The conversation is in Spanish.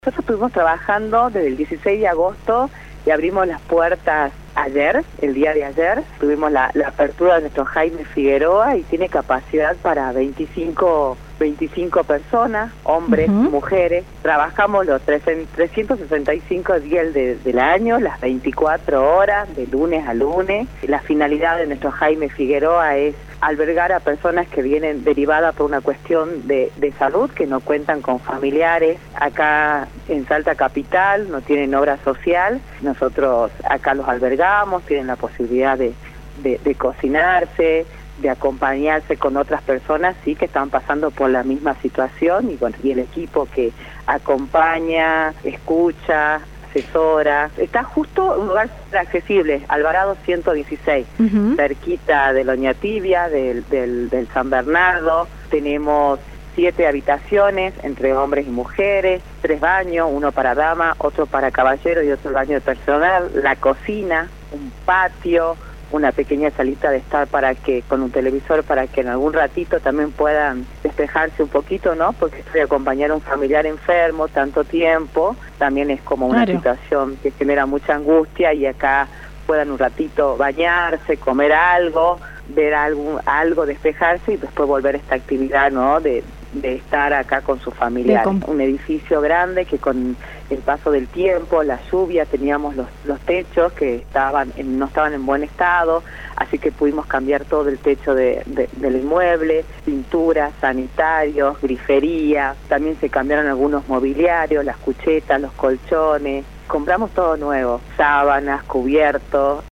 Nosotros estuvimos trabajando desde el 16 de agosto y abrimos las puertas ayer, el día de ayer. Tuvimos la apertura de nuestro Jaime Figueroa y tiene capacidad para 25 personas, hombres, mujeres. Trabajamos los 365 días del año, las 24 horas, de lunes a lunes. La finalidad de nuestro Jaime Figueroa es albergar a personas que vienen derivadas por una cuestión de salud, que no cuentan con familiares acá en Salta Capital, no tienen obra social. Nosotros acá los albergamos, tienen la posibilidad de cocinarse, de acompañarse con otras personas, sí, que están pasando por la misma situación, y bueno, y el equipo que acompaña, escucha, asesora. Está justo un lugar accesible, Alvarado 116, cerquita de Loña Tibia, del San Bernardo. Tenemos 7 habitaciones entre hombres y mujeres, 3 baños, uno para dama, otro para caballero y otro baño de personal, la cocina, un patio, una pequeña salita de estar con un televisor para que en algún ratito también puedan despejarse un poquito, ¿no? Porque esto de acompañar a un familiar enfermo tanto tiempo también es como una situación que genera mucha angustia, y acá puedan un ratito bañarse, comer algo, ver algo, despejarse y después volver a esta actividad, ¿no? De estar acá con su familiar. Un edificio grande que con el paso del tiempo, la lluvia, teníamos los techos que no estaban en buen estado, así que pudimos cambiar todo el techo del inmueble, pinturas, sanitarios, grifería, también se cambiaron algunos mobiliarios, las cuchetas, los colchones, compramos todo nuevo, sábanas, cubiertos.